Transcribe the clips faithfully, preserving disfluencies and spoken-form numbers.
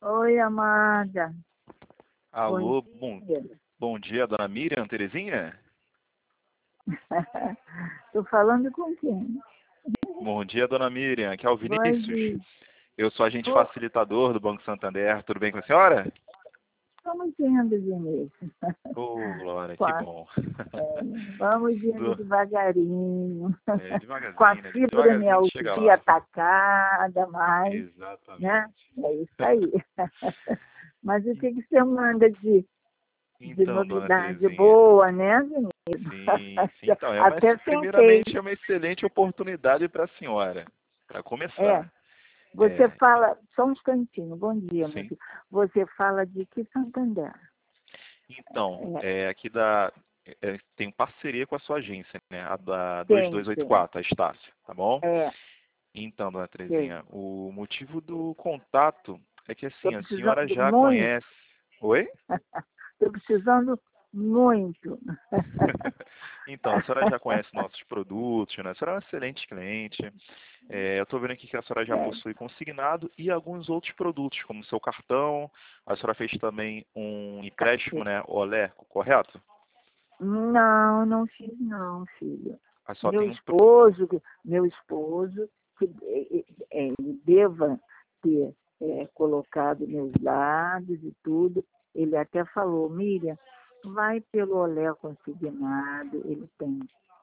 Oi, amada. Bom Alô, bom, dia. bom dia, dona Miriam, Terezinha? Tô falando com quem? Bom dia, dona Miriam, aqui é o Voz Vinícius. de... Eu sou agente Ô, facilitador do Banco Santander, tudo bem com a senhora? vamos indo, Vinícius. Ô, Glória, que Qua- bom. é, vamos indo Do- devagarinho. é, Com a devagarzinho, né? Devagarzinho a gente chega fibromialgia lá. atacada, mas, né? Exatamente. É isso aí. Mas o E- que que você manda de, de Então, dona novidade Terezinha, boa, né, Vinícius? sim, sim, então, é uma, Até sentei. primeiramente é uma excelente oportunidade para a senhora, para É. começar. Você É, fala, só um instantinho, bom dia, meu sim. filho. Você fala de que Santander? Então, É, é, aqui da, é, tem parceria com a sua agência, né? A da tem, tem. dois dois oito quatro, a Estácio, tá bom? É, Então, dona tem. Terezinha, o motivo do contato é que Estou assim, a senhora precisando já muito. conhece. Oi? Estou precisando muito. Então, a senhora já conhece nossos produtos, né? A senhora é uma excelente cliente. É, eu estou vendo aqui que a senhora já É, possui consignado e alguns outros produtos, como seu cartão. A senhora fez também um empréstimo, né? Olé, correto? não, não fiz não, filho. A só Meu tem um. esposo, meu esposo, que é, é, é, ele deva ter é, colocado meus dados e tudo, ele até falou, Miriam, vai pelo Olé consignado, ele tem,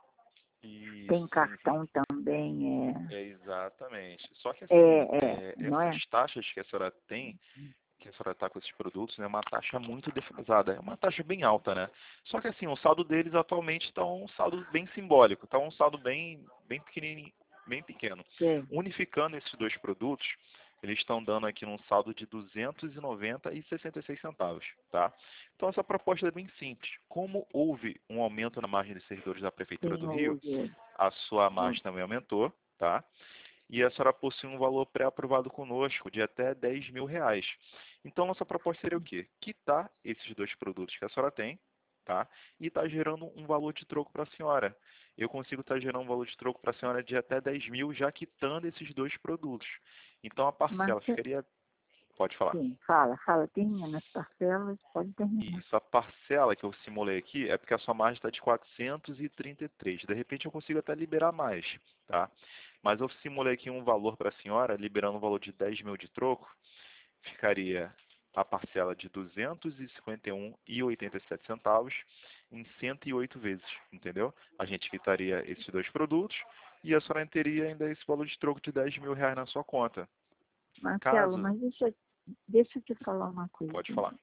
Isso, tem sim, sim. cartão também, é, É, exatamente. Só que assim, é, é, é, não é? essas taxas que a senhora tem, que a senhora está com esses produtos, né, é uma taxa muito defasada. É uma taxa bem alta, né? Só que assim, o saldo deles atualmente está um saldo bem simbólico, está um saldo bem, bem pequenininho, bem pequeno. Sei. Unificando esses dois produtos, eles estão dando aqui um saldo de duzentos e noventa e sessenta e seis centavos, tá? Então essa proposta é bem simples. Como houve um aumento na margem de servidores da Prefeitura Tem do Rio, hoje. a sua margem também aumentou, tá? E a senhora possui um valor pré-aprovado conosco de até dez mil reais. Então, nossa proposta seria o quê? Quitar esses dois produtos que a senhora tem, tá? E está gerando um valor de troco para a senhora. Eu consigo estar gerando um valor de troco para a senhora de até dez mil, já quitando esses dois produtos. Então, a Mas, parcela ficaria... Pode falar. sim, fala, fala, termina nas parcelas, pode terminar. Isso, a parcela que eu simulei aqui é porque a sua margem está de quatrocentos e trinta e três. De repente eu consigo até liberar mais, tá? Mas eu simulei aqui um valor para a senhora, liberando um valor de dez mil de troco, ficaria a parcela de duzentos e cinquenta e um reais e oitenta e sete centavos em cento e oito vezes, entendeu? A gente quitaria esses dois produtos e a senhora teria ainda esse valor de troco de dez mil reais na sua conta. Marcelo, Caso... mas deixa, deixa eu te falar uma coisa. Pode falar.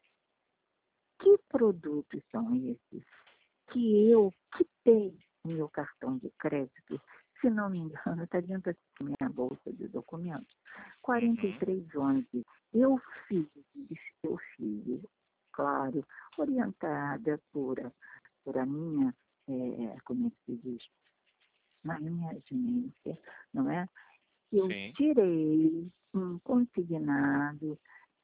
Que produtos são esses que eu quitei no meu cartão de crédito? Se não me engano, está dentro da minha bolsa de documentos. Uhum. quarenta e três onze. Eu fiz, eu fiz, claro, orientada por, a- por a minha, é, como é que se diz, a minha agência, não é? Eu Sim. tirei um consignado,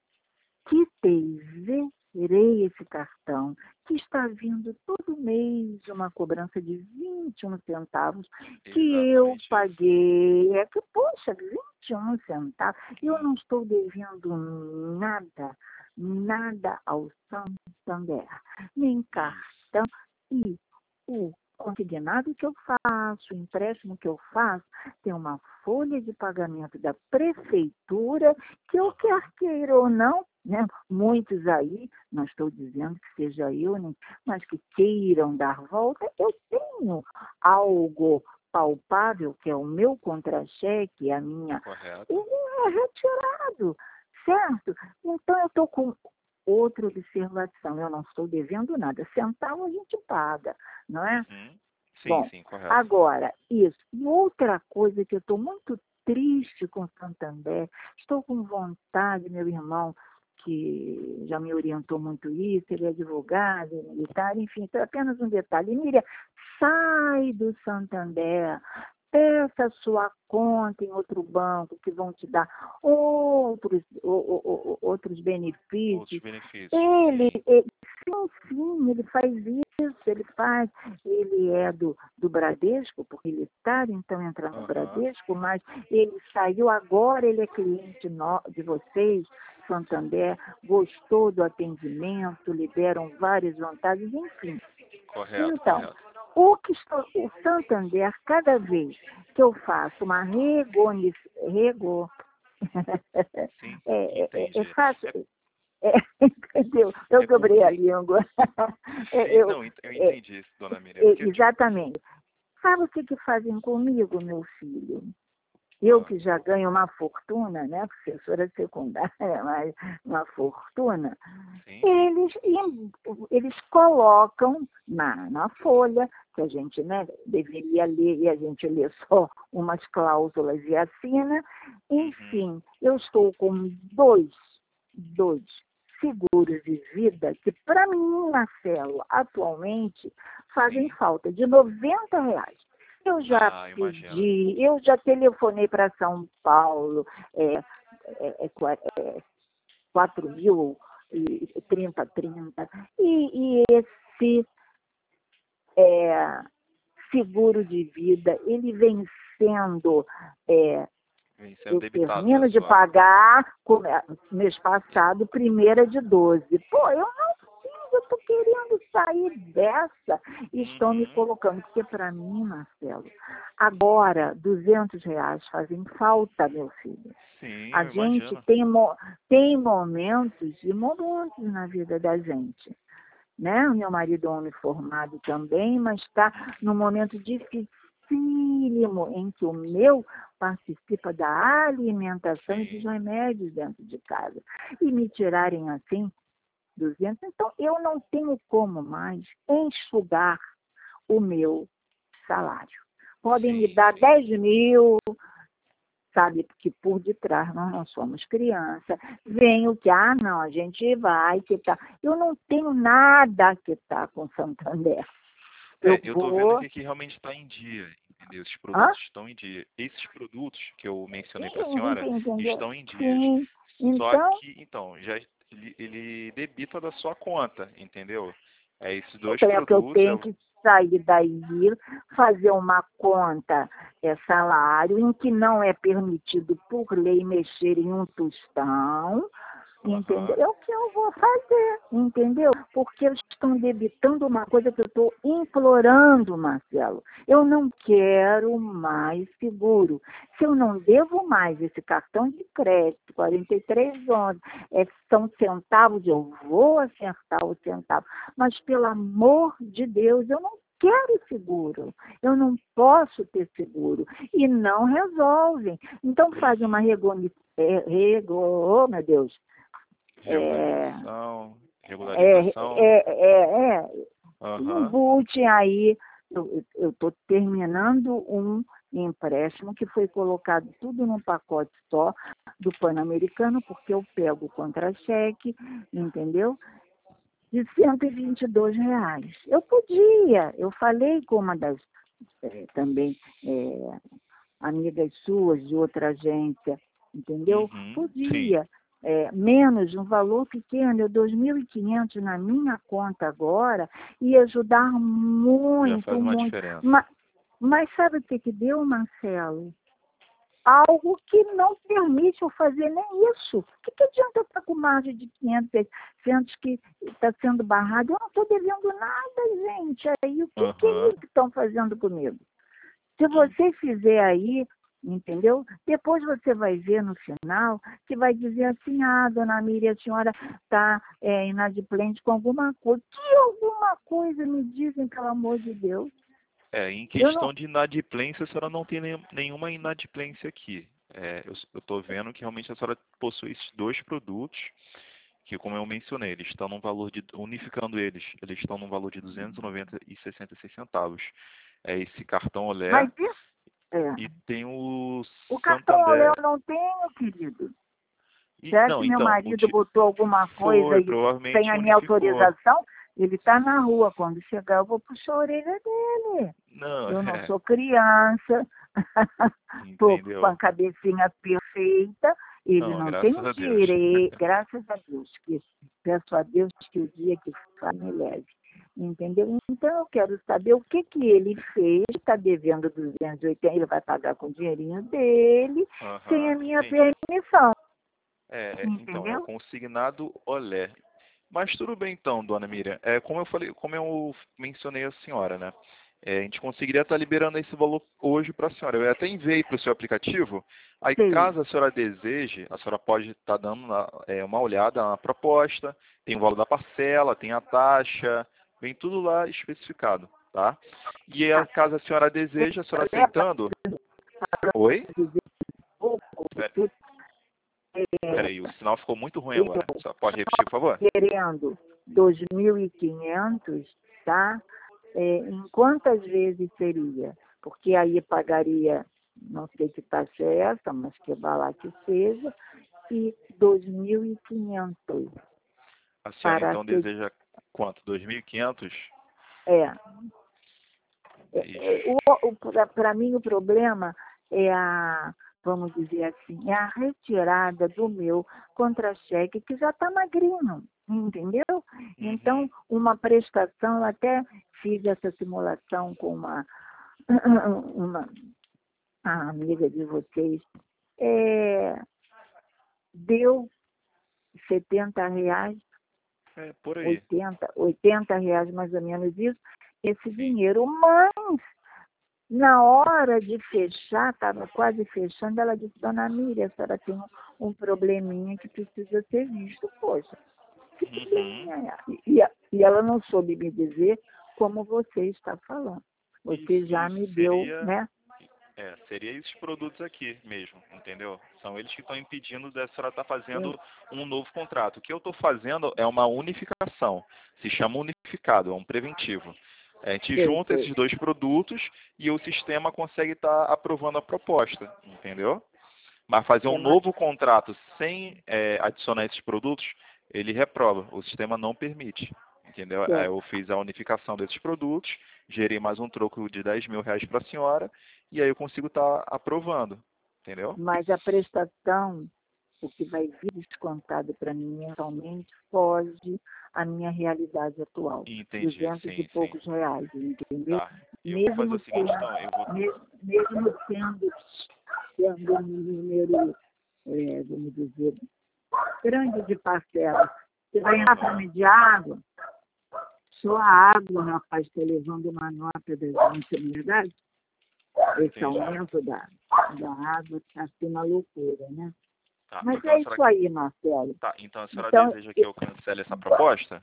quitei, zerei esse cartão, que está vindo todo mês uma cobrança de vinte e um centavos, que eu Exatamente isso. paguei. É que, poxa, vinte e um centavos. Eu Hum. não estou devendo nada, nada ao Santander, nem Isso. cartão. E o consignado que eu faço, o empréstimo que eu faço, tem uma folha de pagamento da prefeitura que eu Aham. quer queira ou não, né? Muitos aí, não estou dizendo que seja eu, né? Mas que queiram dar volta, eu tenho algo palpável, que é o meu contra-cheque, a minha, Correto. ele é retirado, certo? Então eu estou com outra observação, eu não estou devendo nada, centavo a gente paga, não é? Uhum. Sim, Bom, sim, correto. agora, isso. E outra coisa que eu estou muito triste com Santander, estou com vontade, meu irmão, que já me orientou muito isso, ele é advogado, é militar, enfim, então é apenas um detalhe. Miriam, sai do Santander, peça sua conta em outro banco que vão te dar outros, o- o- o- outros Outros benefícios. benefícios. Ele, Sim. ele sim, sim, ele faz isso, ele faz, ele é do, do Bradesco, porque ele está então entrando no Aham. Bradesco, mas ele saiu agora, ele é cliente no, de vocês, Santander, gostou do atendimento, liberam várias vantagens, enfim. Correto, Então, correto. o, que estou, o Santander, cada vez que eu faço uma regoniz, rego, Sim, é, é, é entendi. fácil, É, é, entendeu? Eu é quebrei a porque... língua. É, Sim, eu, não, ent- eu é, entendi isso, dona Miriam. É é, porque, tipo... exatamente. Sabe o que, que fazem comigo, meu filho? Eu Ah, que já ganho uma fortuna, né? Professora secundária, mas uma fortuna. sim, sim. Eles, eles colocam na, na folha, que a gente, né, deveria ler e a gente lê só umas cláusulas e assina. Uhum. Enfim, eu estou com dois, dois seguros de vida que, para mim, Marcelo, atualmente, fazem Sim. falta de noventa reais. Eu já Ah, imagino. pedi, eu já telefonei para São Paulo, é, é, é, é, quatro mil e trinta, trinta. E, e esse é, seguro de vida, ele vem sendo, é, Vem sendo eu debitado da termino de sua... pagar como é, mês passado, primeira de doze. Pô, eu não fiz, eu estou querendo sair dessa e estão me Uhum. colocando, porque para mim, Marcelo, agora duzentos reais fazem falta, meu filho. Sim, A eu gente imagino. tem, mo tem momentos e momentos na vida da gente, né? O meu marido é um homem formado também, mas está num momento dificílimo em que o meu participa da alimentação e dos Sim. remédios dentro de casa. E me tirarem assim duzentos, então eu não tenho como mais enxugar o meu salário. Podem me Sim, dar sim. dez mil, sabe, que por detrás nós não somos criança, vem o que, ah, não, a gente vai quitar. Eu não tenho nada a quitar com Santander. Eu É, eu tô vendo vou... aqui que realmente está em dia, entendeu? Esses Hã? produtos estão em dia. Esses produtos que eu mencionei para a senhora Sim, entendeu? estão em dias. Sim. Só Então, que, então, já ele, ele debita da sua conta, entendeu? É esses dois então é que eu produtos, tenho eu... que sair daí, fazer uma conta, é salário, em que não é permitido por lei mexer em um tostão, entendeu? Aham. É o que eu vou fazer, entendeu? Porque eles estão debitando uma coisa que eu estou implorando, Marcelo. Eu não quero mais seguro. Se eu não devo mais esse cartão de crédito, quarenta e três onze, é, são centavos, eu vou acertar o centavo. Mas, pelo amor de Deus, eu não quero seguro. Eu não posso ter seguro. E não resolvem. Então, fazem uma Uhum. regoni... é, rego... oh, meu Deus, é, Regularização, é, regularização. é, é, é, um Aham. boot aí, eu estou terminando um empréstimo que foi colocado tudo num pacote só do Pan-Americano, porque eu pego contra-cheque, entendeu? De cento e vinte e dois reais. Eu podia, eu falei com uma das é, também é, amigas suas de outra agência, entendeu? Uhum. Sim. Podia. É, menos, um valor pequeno, eu dois mil e quinhentos na minha conta agora, ia ajudar Já muito, faz uma muito. diferença. Mas, mas sabe o que, que deu, Marcelo? Algo que não permite eu fazer nem isso. O que, que adianta eu estar com margem de quinhentos, seiscentos que está sendo barrado? Eu não estou devendo nada, gente. Aí o que, que Aham. eles estão fazendo comigo? Se você fizer aí, entendeu? Depois você vai ver no final que vai dizer assim, ah, dona Miriam, a senhora está é, inadimplente com alguma coisa. Que alguma coisa me dizem, pelo amor de Deus? É, em Eu não... questão de inadimplência, a senhora não tem nem- nenhuma inadimplência aqui. É, eu estou vendo que realmente a senhora possui esses dois produtos, que como eu mencionei, eles estão num valor de, unificando eles, eles estão num valor de duzentos e noventa e sessenta e seis centavos. É esse cartão Olé Mas isso, é. e tem o O cartão Olé Santander. eu não tenho, querido. E, Será não, que meu então, o marido ti- botou alguma coisa foi, e sem provavelmente a minha unificou. autorização? Ele está na rua. Quando chegar, eu vou puxar a orelha dele. Não, Eu não é, sou criança. Estou com a entendeu? cabecinha perfeita. Ele Não, não tem graças o a Deus. direito. Graças a Deus. Que, peço a Deus que o dia que faz me leve. Entendeu? Então, eu quero saber o que, que ele fez. Está devendo duzentos e oitenta, ele vai pagar com o dinheirinho dele, sem a Aham, minha entendi. permissão. É, então, é o entendeu? consignado Olé. Mas tudo bem então, dona Miriam. É, como eu falei, como eu mencionei a senhora, né? É, a gente conseguiria estar liberando esse valor hoje para a senhora. Eu até enviei para o seu aplicativo. Aí, Sei. caso a senhora deseje, a senhora pode estar dando na- é, uma olhada na proposta. Tem o valor da parcela, tem a taxa, vem tudo lá especificado, tá? E a- Tá. caso a senhora deseje, a senhora Leva aceitando. Oi? pouco, Pera- tudo, Peraí, o sinal ficou muito ruim eu agora. Só pode repetir, por favor? querendo dois mil e quinhentos, tá? É, em quantas vezes seria? Porque aí pagaria, não sei que taxa é essa, mas que lá que seja, e dois mil e quinhentos A senhora para então que deseja quanto? dois mil e quinhentos? é, Ixi. para mim o problema é a, vamos dizer assim, é a retirada do meu contra-cheque, que já está magrinho, entendeu? Então, Uhum. uma prestação, eu até fiz essa simulação com uma, uma amiga de vocês, é, deu setenta reais, É, por aí. oitenta, oitenta reais mais ou menos isso, esse Sim. dinheiro, mas na hora de fechar, estava quase fechando, ela disse, dona Miriam, a senhora tem um, um probleminha que precisa ser visto. Poxa, que Uhum. probleminha é? E, e e ela não soube me dizer como você está falando. Você Isso, já isso. me deu, Seria, né? é, seria esses produtos aqui mesmo, entendeu? São eles que estão impedindo da senhora estar fazendo um novo contrato. O que eu estou fazendo é uma unificação. Se chama unificado, é um preventivo. A gente Sei, junta sei. esses dois produtos e o sistema consegue estar aprovando a proposta, entendeu? Mas fazer um É, mas, novo contrato sem é, adicionar esses produtos, ele reprova. O sistema não permite. Entendeu? Aí é, eu fiz a unificação desses produtos, gerei mais um troco de dez mil reais para a senhora, e aí eu consigo estar aprovando. Entendeu? mas a prestação, o que vai vir descontado para mim mensalmente, foge à minha realidade atual. Entendi, Duzentos e sim, sim. poucos reais, entendeu? Tá. Eu vou fazer Mesmo o seguinte, então, eu vou. sendo, me- mesmo sendo, sendo um número, é, vamos dizer, grande de parcelas. Você vai entrar para Aham, mim de água, só a água, rapaz, está levando uma nota da gente, não é verdade? Esse entendi. aumento da, da água está sendo uma loucura, né? Tá. Mas Então a é senhora, isso aí, Marcelo. tá. Então a senhora Então, deseja que eu cancele essa proposta?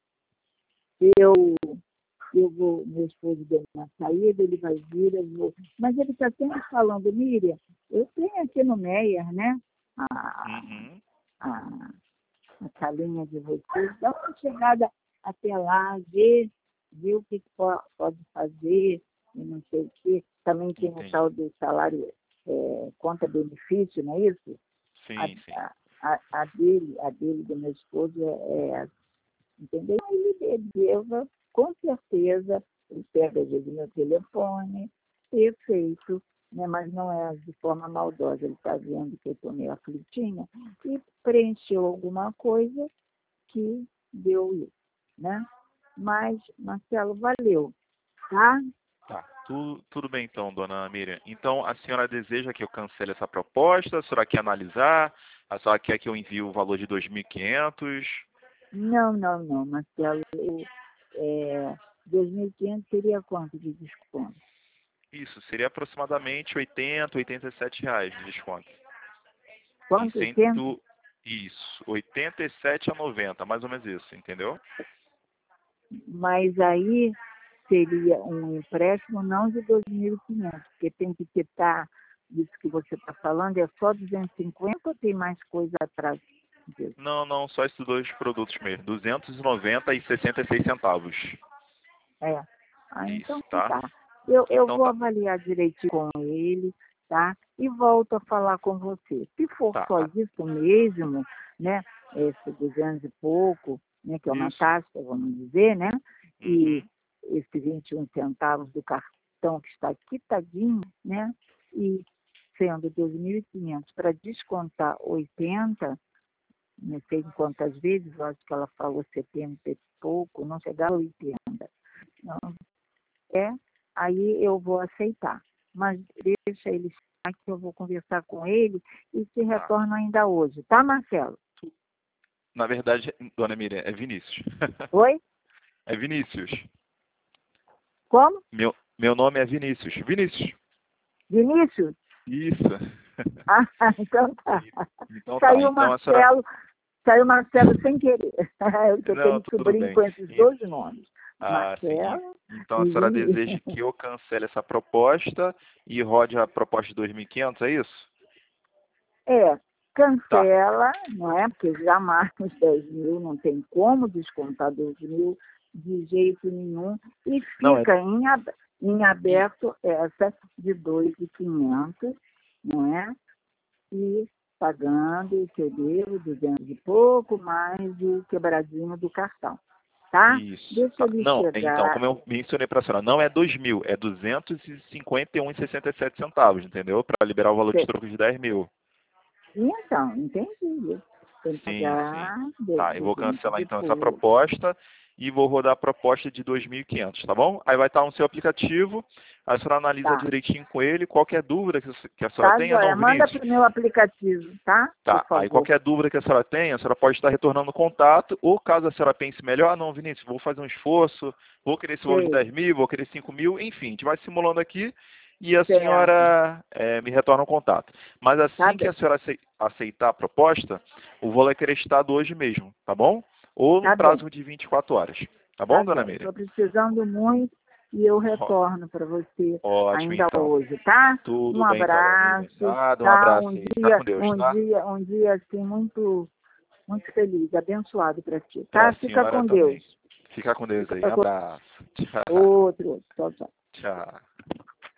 eu, eu vou, meu esposo deu uma saída, ele vai vir, eu vou. Mas ele está sempre falando, Miriam, eu tenho aqui no Meyer, né? A, Uhum. a, a salinha de vocês, dá uma chegada até lá, ver, ver o que po- pode fazer, e não sei o quê. Também tem o Entendi. tal do salário é, conta-benefício, não é isso? A, Sim, sim. a, a a dele, a dele, do meu esposo, é, é entendeu? Aí ele deva, com certeza, ele pega às vezes meu telefone, ter feito, né? Mas não é de forma maldosa, ele está vendo que eu estou meio aflitinha, e preencheu alguma coisa que deu isso, né? Mas, Marcelo, valeu, tá? Tá, tudo, tudo bem então, dona Miriam. Então, a senhora deseja que eu cancele essa proposta? A senhora quer analisar? A senhora quer que eu envie o valor de dois mil e quinhentos? Não, não, não, Marcelo, eu, é, dois mil e quinhentos seria quanto de desconto? Isso, seria aproximadamente oitenta, oitenta e sete reais de desconto. Em Quanto? oitenta? cento, isso, oitenta e sete a noventa, mais ou menos isso, entendeu? Mas aí seria um empréstimo não de dois mil e quinhentos, porque tem que quitar isso que você está falando, é só duzentos e cinquenta ou tem mais coisa atrás disso? Não, não, só esses dois produtos mesmo, duzentos e noventa e sessenta e seis centavos. É. Ah, então Isso, tá? tá. Eu, eu Então vou tá, avaliar direitinho com ele, tá? E volto a falar com você. Se for tá. só Ah, isso mesmo, né? Esse duzentos e pouco, né? Que é uma isso. taxa, vamos dizer, né? E Uhum, esse vinte e um centavos do cartão que está quitadinho, né? E sendo dois mil e quinhentos para descontar oitenta, não sei em quantas vezes, eu acho que ela falou setenta e pouco, não chegar a oitenta. Não, é, aí eu vou aceitar. Mas deixa eles que eu vou conversar com ele e te Tá. retorno ainda hoje, tá, Marcelo? Na verdade, dona Miriam, é Vinícius. Oi? É Vinícius. Como? Meu, meu nome é Vinícius. Vinícius. Vinícius? Isso. Ah, então tá. Então tá. Saiu Então a senhora... Marcelo, saiu Marcelo sem querer. Eu Não, tenho tudo sobrinho bem. com esses E- dois nomes. Ah, sim. Marcelo Então a e senhora Vinícius. deseja que eu cancele essa proposta e rode a proposta de dois mil e quinhentos, é isso? É, Tá. cancela, não é? Porque já marca os dez mil, não tem como descontar dois mil de jeito nenhum. E Não, é... fica em, ab- em aberto essa de dois mil e quinhentos, não é? E pagando o que eu devo, duzentos e pouco, mais o quebradinho do cartão, tá? Isso. Deixa Tá. ele Não, então, chegar. como eu mencionei para a senhora, não é dois mil, é duzentos e cinquenta e um reais e sessenta e sete centavos, entendeu? Para liberar o valor de troco de dez mil. Então, entendi. Tem que Sim, sim. pagar de- Tá, eu vou duzentos cancelar e então essa pouco. proposta e vou rodar a proposta de dois mil e quinhentos, tá bom? Aí vai estar no seu aplicativo, a senhora analisa Tá. direitinho com ele, qualquer dúvida que que a senhora Tá, tenha, joia. não, Manda Vinícius? para o meu aplicativo, tá? Por Tá, aí favor. qualquer dúvida que a senhora tenha, a senhora pode estar retornando o contato, ou caso a senhora pense melhor, ah, não, Vinícius, vou fazer um esforço, vou querer esse valor de Sei, dez mil, vou querer cinco mil, enfim, a gente vai simulando aqui e a certo. senhora eh, me retorna o contato. Mas Tá assim que a bem. senhora acei- aceitar a proposta, o valor é acreditado hoje mesmo, tá bom? Ou no Tá bem. prazo de vinte e quatro horas. Tá Tá bom, dona joia. Miriam? Estou precisando muito e eu Ó, retorno para você ótimo, ainda então. hoje, tá? Um Tudo bem, então, dona Miriam. abraço, Nada, um tá? abraço Um aí. Fica dia, com Deus, um tá? dia, um dia assim muito, muito feliz, abençoado para ti, Para tá? a Fica senhora com também. Deus. Fica com Deus aí. Fica Um com abraço. Tchau. outro. Tchau, tchau. Tchau.